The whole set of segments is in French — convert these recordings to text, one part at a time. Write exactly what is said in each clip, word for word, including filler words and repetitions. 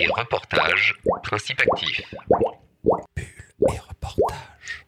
et reportage, principe actif. Bulle et reportage.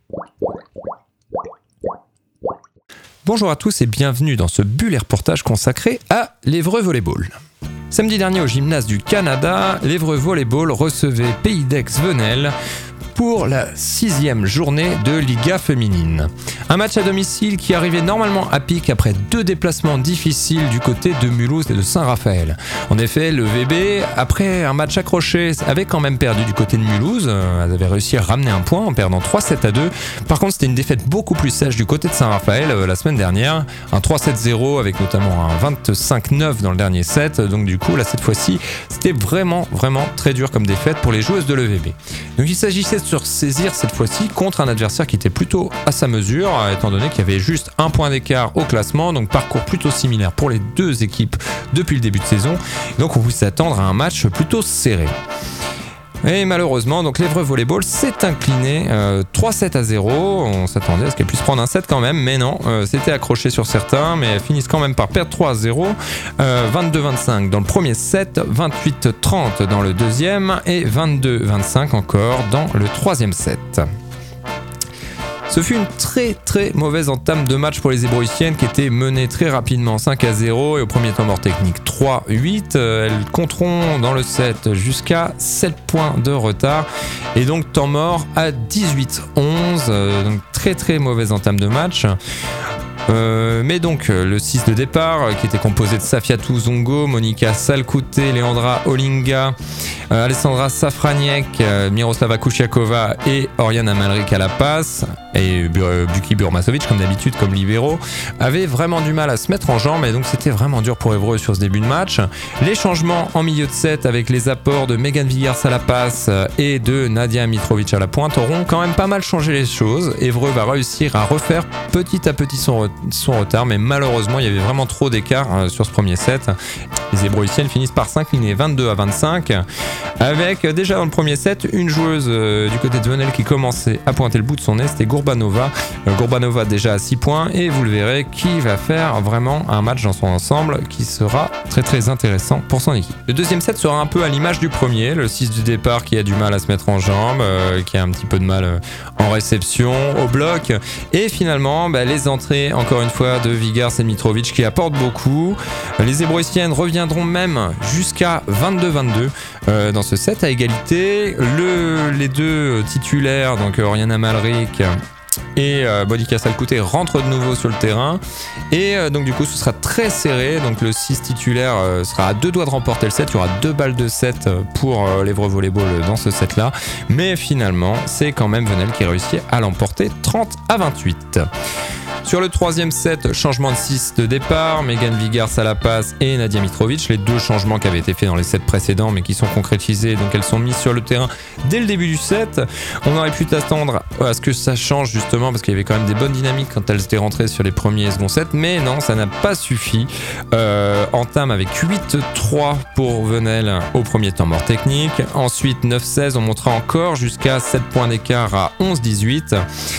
Bonjour à tous et bienvenue dans ce Bulle et reportage consacré à l'Évreux Volleyball. Samedi dernier au gymnase du Canada, l'Évreux Volleyball recevait Pays d'Aix-Venelle pour la sixième journée de Liga féminine. Un match à domicile qui arrivait normalement à pic après deux déplacements difficiles du côté de Mulhouse et de Saint-Raphaël. En effet, le V B, après un match accroché, avait quand même perdu du côté de Mulhouse. Elles avaient réussi à ramener un point en perdant trois sept à deux. Par contre, c'était une défaite beaucoup plus sèche du côté de Saint-Raphaël euh, la semaine dernière. Un trois sept zéro avec notamment un vingt-cinq neuf dans le dernier set. Donc du coup, là, cette fois-ci, c'était vraiment, vraiment très dur comme défaite pour les joueuses de l'E V B. Donc il s'agissait de se saisir cette fois-ci contre un adversaire qui était plutôt à sa mesure, étant donné qu'il y avait juste un point d'écart au classement, donc parcours plutôt similaire pour les deux équipes depuis le début de saison. Donc on pouvait s'attendre à un match plutôt serré. Et malheureusement, donc l'Évreux Volleyball s'est incliné euh, trois sept à zéro. On s'attendait à ce qu'elle puisse prendre un set quand même, mais non, euh, c'était accroché sur certains, mais elles finissent quand même par perdre trois à zéro. Euh, vingt-deux vingt-cinq dans le premier set, vingt-huit trente dans le deuxième et vingt-deux vingt-cinq encore dans le troisième set. Ce fut une très très mauvaise entame de match pour les Ébroïciennes qui étaient menées très rapidement cinq à zéro et au premier temps mort technique trois huit. Elles compteront dans le set jusqu'à sept points de retard et donc temps mort à dix-huit onze. Donc très très mauvaise entame de match. Euh, mais donc le six de départ euh, qui était composé de Safiatou Zongo, Monika Salkouté, Leandra Olinga, euh, Alessandra Safraniec, euh, Miroslava Kušiaková et Oriana Malric à la passe et euh, Buki Burmasovic comme d'habitude comme libéraux avaient vraiment du mal à se mettre en jambes et donc c'était vraiment dur pour Évreux sur ce début de match. Les changements en milieu de set avec les apports de Megan Vigars à la passe et de Nadia Mitrovic à la pointe auront quand même pas mal changé les choses. Évreux va réussir à refaire petit à petit son son retard, mais malheureusement il y avait vraiment trop d'écart euh, sur ce premier set. Les Ébroïciennes finissent par s'incliner vingt-deux à vingt-cinq avec euh, déjà dans le premier set une joueuse euh, du côté de Venelle qui commençait à pointer le bout de son nez, c'était Gourbanova. Euh, Gourbanova déjà à six points et vous le verrez qui va faire vraiment un match dans son ensemble qui sera très très intéressant pour son équipe. Le deuxième set sera un peu à l'image du premier, le six du départ qui a du mal à se mettre en jambes, euh, qui a un petit peu de mal euh, en réception, au bloc et finalement bah, les entrées encore une fois de Vigars et Mitrovic qui apportent beaucoup. Les Ébroïciennes reviendront même jusqu'à vingt-deux vingt-deux euh, dans ce set à égalité. Le, les deux titulaires, donc Oriana Malric et euh, Monika Salkouté rentrent de nouveau sur le terrain et euh, donc du coup ce sera très serré, donc le six titulaire euh, sera à deux doigts de remporter le set, il y aura deux balles de set pour euh, l'Évreux Volleyball dans ce set là, mais finalement c'est quand même Venelle qui réussit à l'emporter trente à vingt-huit. Sur le troisième set, changement de six de départ, Megan Vigars à la passe et Nadia Mitrovic, les deux changements qui avaient été faits dans les sets précédents mais qui sont concrétisés, donc elles sont mises sur le terrain dès le début du set. On aurait pu s'attendre à ce que ça change justement parce qu'il y avait quand même des bonnes dynamiques quand elles étaient rentrées sur les premiers et seconds sets, mais non, ça n'a pas suffi. Euh, entame avec huit trois pour Venelle au premier temps mort technique, ensuite neuf seize, on montera encore jusqu'à sept points d'écart à onze dix-huit.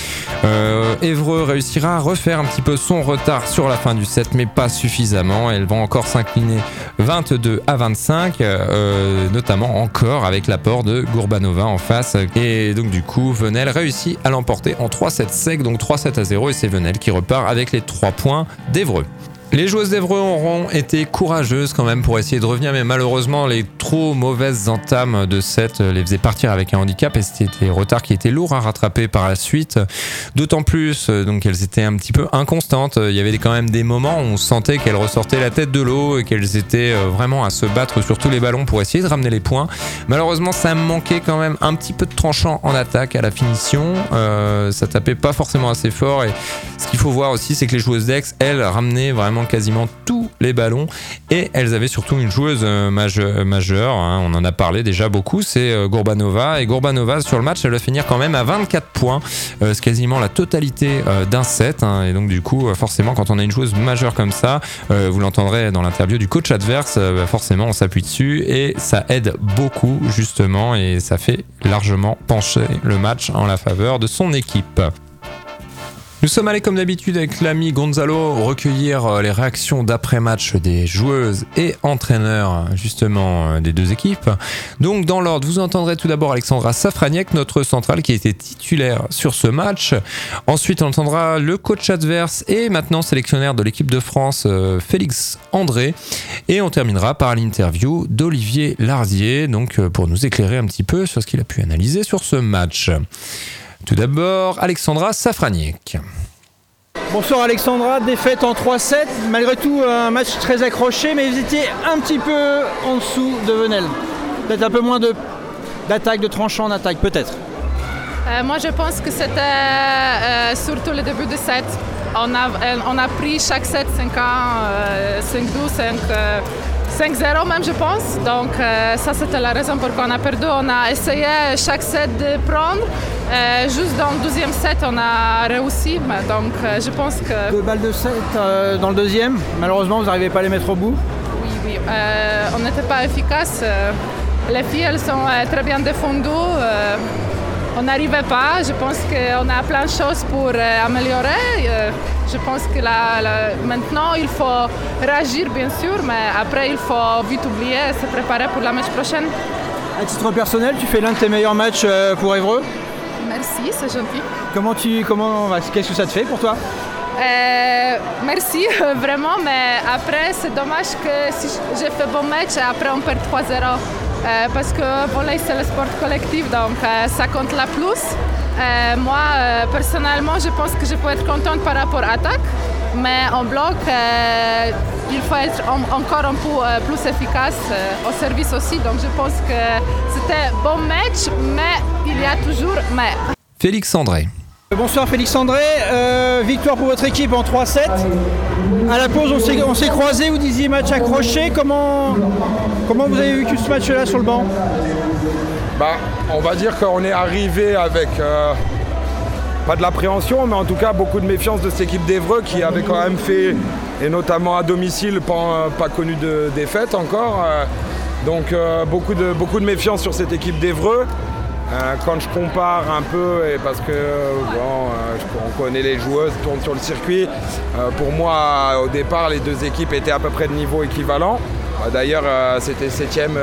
Euh, Évreux réussira à refaire un petit peu son retard sur la fin du set, mais pas suffisamment. Elles vont encore s'incliner vingt-deux à vingt-cinq, euh, notamment encore avec l'apport de Gourbanova en face. Et donc du coup, Venelle réussit à l'emporter en trois sept sec, donc trois sept à zéro, et c'est Venelle qui repart avec les trois points d'Évreux. Les joueuses d'Évreux auront été courageuses quand même pour essayer de revenir, mais malheureusement les trop mauvaises entames de set les faisaient partir avec un handicap et c'était des retards qui étaient lourds à rattraper par la suite. D'autant plus donc qu'elles étaient un petit peu inconstantes. Il y avait quand même des moments où on sentait qu'elles ressortaient la tête de l'eau et qu'elles étaient vraiment à se battre sur tous les ballons pour essayer de ramener les points. Malheureusement, ça manquait quand même un petit peu de tranchant en attaque à la finition. Euh, ça tapait pas forcément assez fort et ce qu'il faut voir aussi, c'est que les joueuses d'Aix, elles, ramenaient vraiment quasiment tous les ballons et elles avaient surtout une joueuse euh, majeure, majeure hein, on en a parlé déjà beaucoup, c'est euh, Gourbanova et Gourbanova sur le match elle va finir quand même à vingt-quatre points, euh, c'est quasiment la totalité euh, d'un set hein, et donc du coup euh, forcément quand on a une joueuse majeure comme ça, euh, vous l'entendrez dans l'interview du coach adverse, euh, bah, forcément on s'appuie dessus et ça aide beaucoup justement et ça fait largement pencher le match en la faveur de son équipe. Nous sommes allés comme d'habitude avec l'ami Gonzalo recueillir les réactions d'après-match des joueuses et entraîneurs justement des deux équipes. Donc dans l'ordre, vous entendrez tout d'abord Alexandra Safraniec, notre centrale qui a été titulaire sur ce match. Ensuite on entendra le coach adverse et maintenant sélectionnaire de l'équipe de France, Félix André. Et on terminera par l'interview d'Olivier Lardier, donc pour nous éclairer un petit peu sur ce qu'il a pu analyser sur ce match. Tout d'abord, Alexandra Safraniec. Bonsoir Alexandra, défaite en trois sept, malgré tout un match très accroché, mais vous étiez un petit peu en dessous de Venelle. Peut-être un peu moins de, d'attaque, de tranchant en attaque, peut-être. Euh, moi je pense que c'était euh, surtout le début de set. On a, on a pris chaque set cinq un, euh, cinq deux, cinq, euh, cinq zéro même je pense. Donc euh, ça c'était la raison pour laquelle on a perdu. On a essayé chaque set de prendre. Euh, juste dans le deuxième set on a réussi. Donc euh, je pense que... Deux balles de set euh, dans le deuxième. Malheureusement vous n'arrivez pas à les mettre au bout. Oui, oui. Euh, on n'était pas efficace. Euh, les filles elles sont euh, très bien défendues. Euh, on n'arrivait pas. Je pense qu'on a plein de choses pour euh, améliorer. Euh, je pense que la, la, maintenant il faut réagir bien sûr, mais après il faut vite oublier et se préparer pour la match prochaine. À titre personnel, tu fais l'un de tes meilleurs matchs pour Évreux. Merci, c'est gentil. Comment tu, comment, qu'est-ce que ça te fait pour toi? Euh, merci, vraiment, mais après c'est dommage que si j'ai fait bon match et après on perd trois zéro. Euh, parce que volley c'est le sport collectif, donc euh, ça compte la plus. Euh, moi, euh, personnellement, je pense que je peux être contente par rapport à l'attaque, mais en bloc, euh, il faut être en, encore un peu euh, plus efficace euh, au service aussi. Donc je pense que c'était un bon match, mais il y a toujours mais. Félix André. Bonsoir Félix André, euh, victoire pour votre équipe en trois sept. À la pause on s'est, on s'est croisés, vous disiez match accroché, comment, comment vous avez vécu ce match-là sur le banc? Bah, on va dire qu'on est arrivé avec, euh, pas de l'appréhension, mais en tout cas beaucoup de méfiance de cette équipe d'Évreux qui avait quand même fait, et notamment à domicile, pas, pas connu de défaite encore. Euh, donc euh, beaucoup, de, beaucoup de méfiance sur cette équipe d'Évreux. Euh, quand je compare un peu, et parce que bon, euh, on connaît les joueuses, tournent sur le circuit, euh, pour moi au départ les deux équipes étaient à peu près de niveau équivalent. Euh, d'ailleurs euh, c'était septième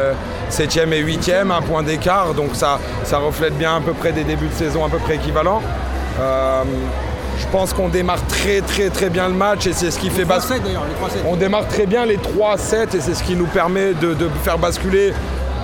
et huitième, un point d'écart, donc ça, ça reflète bien à peu près des débuts de saison à peu près équivalents. Euh, je pense qu'on démarre très très très bien le match et c'est ce qui fait basculer. On démarre très bien les trois sept et c'est ce qui nous permet de, de faire basculer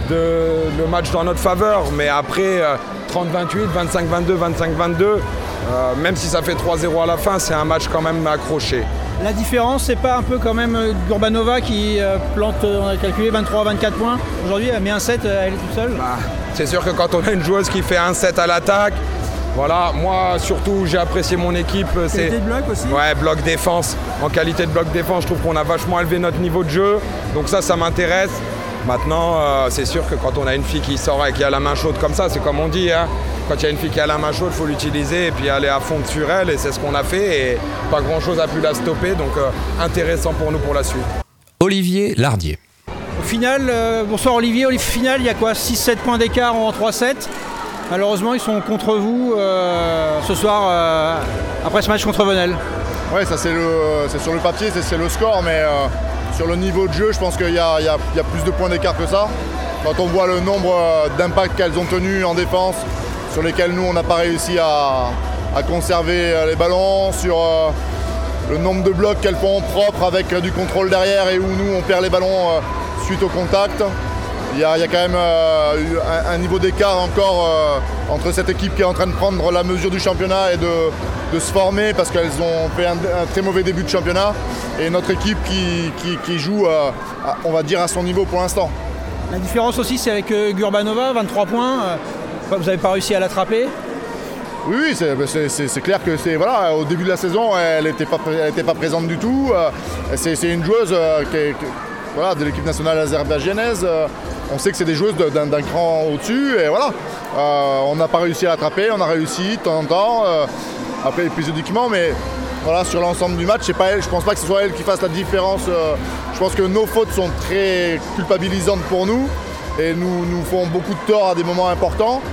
de, le match dans notre faveur, mais après euh, trente vingt-huit, vingt-cinq vingt-deux, vingt-cinq vingt-deux, euh, même si ça fait trois zéro à la fin, c'est un match quand même accroché. La différence, c'est pas un peu quand même Gurbanova qui euh, plante, on a calculé vingt-trois vingt-quatre points, aujourd'hui elle met un set, elle est toute seule. Bah, c'est sûr que quand on a une joueuse qui fait un set à l'attaque, voilà, moi surtout j'ai apprécié mon équipe. C'est de bloc aussi. Ouais, bloc défense. En qualité de bloc défense, je trouve qu'on a vachement élevé notre niveau de jeu, donc ça, ça m'intéresse. Maintenant, euh, c'est sûr que quand on a une fille qui sort et qui a la main chaude comme ça, c'est comme on dit, hein, quand il y a une fille qui a la main chaude, il faut l'utiliser et puis aller à fond sur elle, et c'est ce qu'on a fait, et pas grand-chose a pu la stopper, donc euh, intéressant pour nous pour la suite. Olivier Lardier. Au final, euh, bonsoir Olivier, au final, il y a quoi, six sept points d'écart en trois sept. Malheureusement, ils sont contre vous euh, ce soir, euh, après ce match contre Venelle. Oui, ça c'est, le, c'est sur le papier, c'est, c'est le score, mais... Euh... Sur le niveau de jeu, je pense qu'il y a, il y a, il y a plus de points d'écart que ça. Quand on voit le nombre d'impacts qu'elles ont tenus en défense, sur lesquels nous, on n'a pas réussi à, à conserver les ballons, sur euh, le nombre de blocs qu'elles font propres avec du contrôle derrière et où nous, on perd les ballons euh, suite au contact. Il y a, il y a quand même euh, un, un niveau d'écart encore euh, entre cette équipe qui est en train de prendre la mesure du championnat et de, de se former parce qu'elles ont fait un, un très mauvais début de championnat, et notre équipe qui, qui, qui joue, euh, à, on va dire, à son niveau pour l'instant. La différence aussi, c'est avec euh, Gurbanova, vingt-trois points. Euh, vous n'avez pas réussi à l'attraper. Oui, oui, c'est, c'est, c'est, c'est clair que c'est, voilà, au début de la saison, elle n'était pas, elle était pas présente du tout. Euh, c'est, c'est une joueuse euh, qui est, qui, voilà, de l'équipe nationale azerbaïdjanaise. Euh, on sait que c'est des joueuses de, d'un, d'un cran au-dessus, et voilà. Euh, on n'a pas réussi à l'attraper, on a réussi de temps en temps, euh, après épisodiquement, mais voilà, sur l'ensemble du match, c'est pas elle, je ne pense pas que ce soit elle qui fasse la différence. Euh, je pense que nos fautes sont très culpabilisantes pour nous et nous, nous font beaucoup de tort à des moments importants.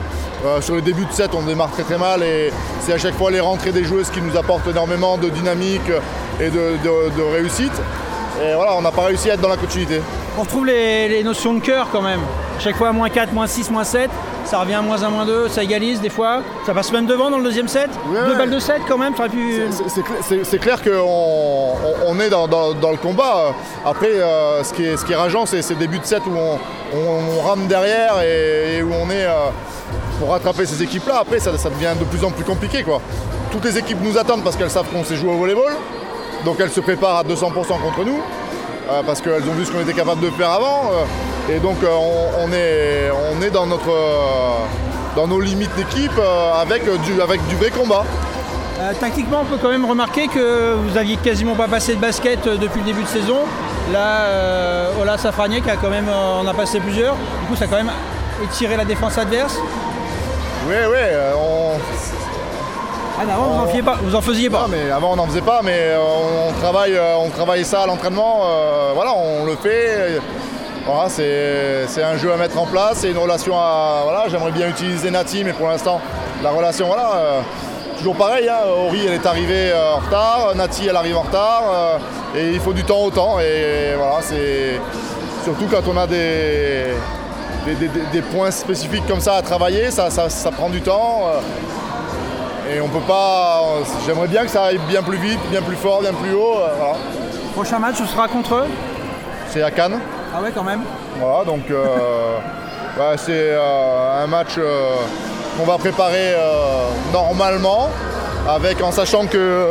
Euh, sur les débuts de set, on démarre très très mal et c'est à chaque fois les rentrées des joueuses qui nous apportent énormément de dynamique et de, de, de réussite. Et voilà, on n'a pas réussi à être dans la continuité. On retrouve les, les notions de cœur quand même. Chaque fois, moins quatre, moins six, moins sept. Ça revient à moins un, moins deux, ça égalise des fois. Ça passe même devant dans le deuxième set. Ouais, Deux ouais. balles de set quand même. Ça aurait pu... C'est, c'est, c'est, c'est clair qu'on on, on est dans, dans, dans le combat. Après, euh, ce, qui est, ce qui est rageant, c'est ces débuts de set où on, on, on rame derrière et, et où on est... Euh, pour rattraper ces équipes-là, après ça, ça devient de plus en plus compliqué, quoi. Toutes les équipes nous attendent parce qu'elles savent qu'on sait jouer au volleyball, donc elles se préparent à deux cents pour cent contre nous, euh, parce qu'elles ont vu ce qu'on était capable de faire avant, euh, et donc euh, on, on, est, on est dans, notre, euh, dans nos limites d'équipe euh, avec, du, avec du vrai combat. Euh, tactiquement, on peut quand même remarquer que vous aviez quasiment pas passé de basket euh, depuis le début de saison. Là, euh, Ola Safraniec a quand même, euh, on a passé plusieurs, du coup ça a quand même étiré la défense adverse. Oui, oui, euh, on... Ah, avant, vous en faisiez pas, vous en faisiez pas. Non, mais avant on n'en faisait pas, mais euh, on, travaille, euh, on travaille ça à l'entraînement, euh, voilà, on le fait. Voilà, c'est, c'est un jeu à mettre en place, c'est une relation à... Voilà, j'aimerais bien utiliser Nati, mais pour l'instant, la relation, voilà, euh, toujours pareil, hein, Ori, elle est arrivée euh, en retard, Nati, elle arrive en retard, euh, et il faut du temps au temps, et voilà, c'est... Surtout quand on a des... Des, des, des points spécifiques comme ça à travailler, ça, ça, ça prend du temps euh, et on peut pas. Euh, j'aimerais bien que ça aille bien plus vite, bien plus fort, bien plus haut. Euh, voilà. Prochain match, ce sera contre eux. C'est à Cannes. Ah ouais, quand même. Voilà, donc euh, ouais, c'est euh, un match euh, qu'on va préparer euh, normalement, avec en sachant que.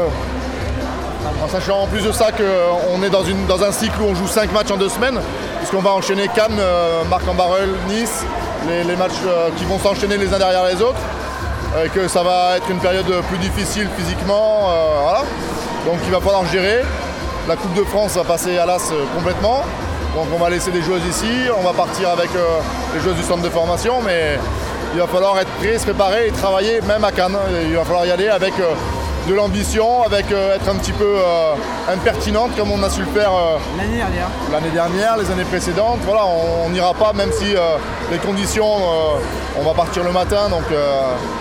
En sachant en plus de ça qu'on est dans, une, dans un cycle où on joue cinq matchs en deux semaines, puisqu'on va enchaîner Cannes, euh, Marc-en-Barœul, Nice, les, les matchs euh, qui vont s'enchaîner les uns derrière les autres, et que ça va être une période plus difficile physiquement, euh, voilà. Donc il va falloir gérer. La Coupe de France va passer à l'as euh, complètement, donc on va laisser des joueuses ici, on va partir avec euh, les joueuses du centre de formation, mais il va falloir être prêt, se préparer et travailler même à Cannes. Il va falloir y aller avec... Euh, de l'ambition, avec euh, être un petit peu euh, impertinente comme on a su le faire euh, l'année dernière. L'année dernière, les années précédentes. Voilà, on n'ira pas, même si euh, les conditions, euh, on va partir le matin, donc euh,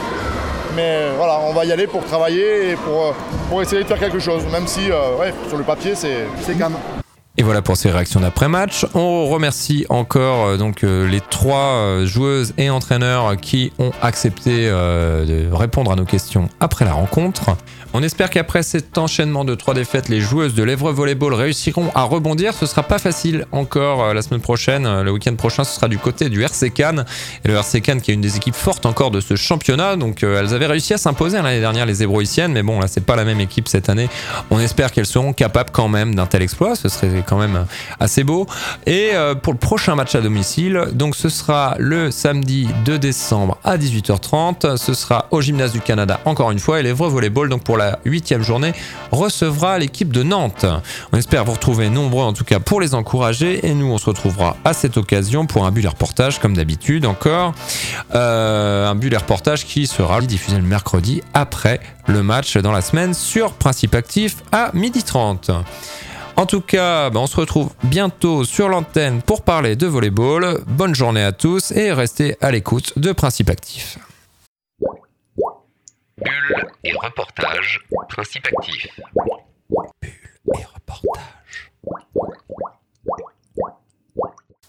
mais voilà, on va y aller pour travailler et pour, euh, pour essayer de faire quelque chose, même si euh, ouais, sur le papier c'est, c'est calme. Et voilà pour ces réactions d'après-match. On remercie encore euh, donc euh, les trois euh, joueuses et entraîneurs qui ont accepté euh, de répondre à nos questions après la rencontre. On espère qu'après cet enchaînement de trois défaites, les joueuses de l'Évreux Volleyball réussiront à rebondir. Ce sera pas facile encore euh, la semaine prochaine. Euh, le week-end prochain, ce sera du côté du R C Cannes. Et le R C Cannes qui est une des équipes fortes encore de ce championnat. Donc euh, elles avaient réussi à s'imposer l'année dernière, les Ébroïciennes. Mais bon, là, c'est pas la même équipe cette année. On espère qu'elles seront capables quand même d'un tel exploit. Ce serait quand même assez beau. Et euh, pour le prochain match à domicile, donc ce sera le samedi deux décembre à dix-huit heures trente. Ce sera au Gymnase du Canada encore une fois. Et l'Évreux Volleyball, donc pour la huitième journée, recevra l'équipe de Nantes. On espère vous retrouver nombreux en tout cas pour les encourager. Et nous, on se retrouvera à cette occasion pour un bullet reportage comme d'habitude encore. Euh, un bullet reportage qui sera diffusé le mercredi après le match dans la semaine sur Principe Actif à midi trente. En tout cas, bah on se retrouve bientôt sur l'antenne pour parler de volleyball. Bonne journée à tous et restez à l'écoute de Principe Actif. Bulle et reportage, Principe Actif. Bulle et reportage.